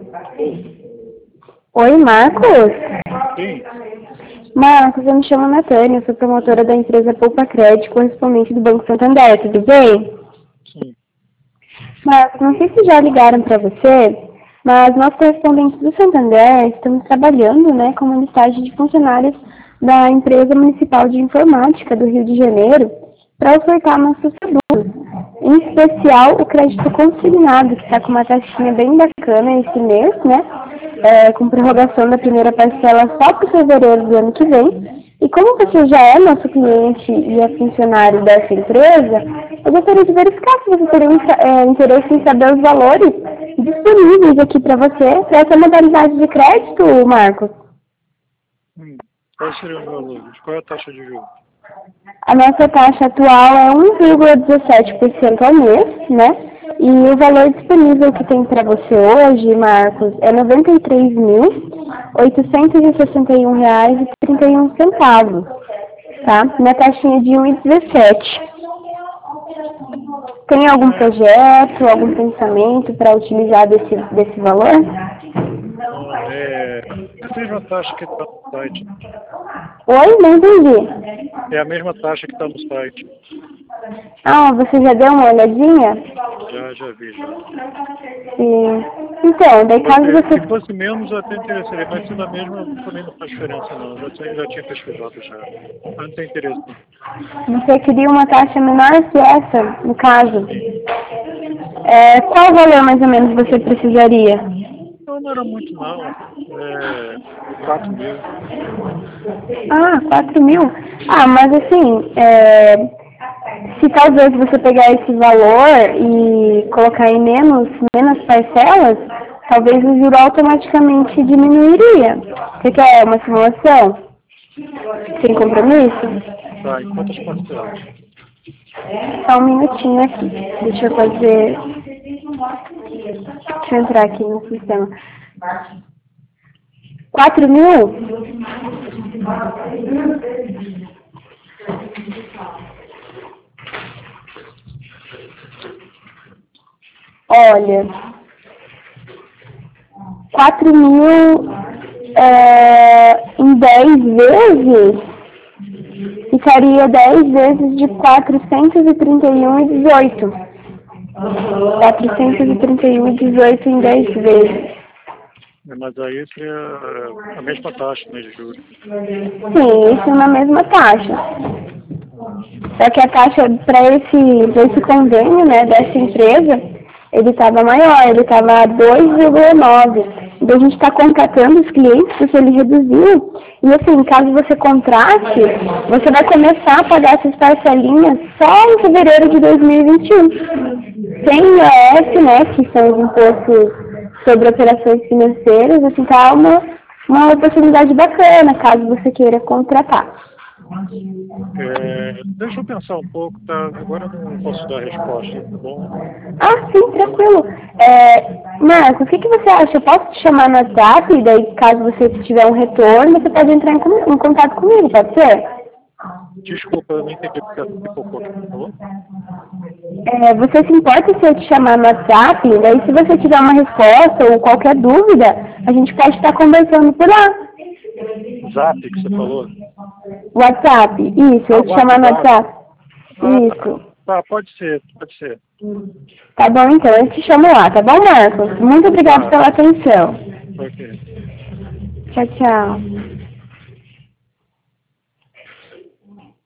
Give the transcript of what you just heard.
Oi, Marcos? Sim. Marcos, eu me chamo Natânia, sou promotora da empresa Poupa Crédito, correspondente do Banco Santander, tudo bem? Sim. Marcos, não sei se já ligaram para você, mas nós correspondentes do Santander estamos trabalhando, como listagem de funcionários da empresa municipal de informática do Rio de Janeiro para ofertar nossos produtos, em especial o crédito consignado, que está com uma taxinha bem bacana esse mês, com prorrogação da primeira parcela só para fevereiro do ano que vem. E como você já é nosso cliente e é funcionário dessa empresa, eu gostaria de verificar se você teria interesse em saber os valores disponíveis aqui para você, para essa modalidade de crédito, Marcos. Quais seriam os valores? Qual é a taxa de juros? A nossa taxa atual é 1,17% ao mês, E o valor disponível que tem para você hoje, Marcos, é R$ 93.861,31, tá? Na taxinha de 1,17. Tem algum projeto, algum pensamento para utilizar desse valor? É a mesma taxa que está no site. Oi, não entendi. É a mesma taxa que está no site. Ah, você já deu uma olhadinha? Já vi, já. Sim. Então, daí caso você... Se fosse menos, eu até interessaria, mas se da mesma, também não faz diferença, não. Já tinha pesquisado já. Mas não tem interesse, não. Você queria uma taxa menor que essa, no caso? Qual valor mais ou menos você precisaria? Não era muito, não. 4 mil. Ah, 4 mil? Ah, mas assim, se talvez você pegar esse valor e colocar em menos parcelas, talvez o juro automaticamente diminuiria. Você quer uma simulação? Sem compromisso? Tá, em quantas parcelas? Só um minutinho aqui. Deixa eu fazer... Deixa eu entrar aqui no sistema. 4 mil? Olha, 4 mil em 10 vezes, ficaria 10 vezes de 431,18. 431,18 em 10 vezes. Mas aí seria a mesma taxa, né, de juros. Sim, isso é na mesma taxa. Só que a taxa para esse convênio, dessa empresa, ele estava maior, ele estava 2,9. Então a gente está contratando os clientes porque ele reduziu. E assim, caso você contrate, você vai começar a pagar essas parcelinhas só em fevereiro de 2021. Sem IOF, que são os impostos sobre operações financeiras, assim, tá uma oportunidade bacana, caso você queira contratar. Deixa eu pensar um pouco, tá? Agora eu não posso dar resposta, tá bom? Ah, sim, tranquilo. Marcos, o que você acha? Eu posso te chamar no WhatsApp e daí, caso você tiver um retorno, você pode entrar em contato comigo, pode ser? Desculpa, eu não entendi porque você pipocou aqui, por favor. Você se importa se eu te chamar no WhatsApp? Daí, se você tiver uma resposta ou qualquer dúvida, a gente pode estar conversando por lá. Zap que você falou? WhatsApp, isso, eu te chamar no WhatsApp. Isso. Tá, pode ser. Tá bom, então, eu te chamo lá, tá bom, Marcos? Muito obrigada pela atenção. Ok. Tchau, tchau.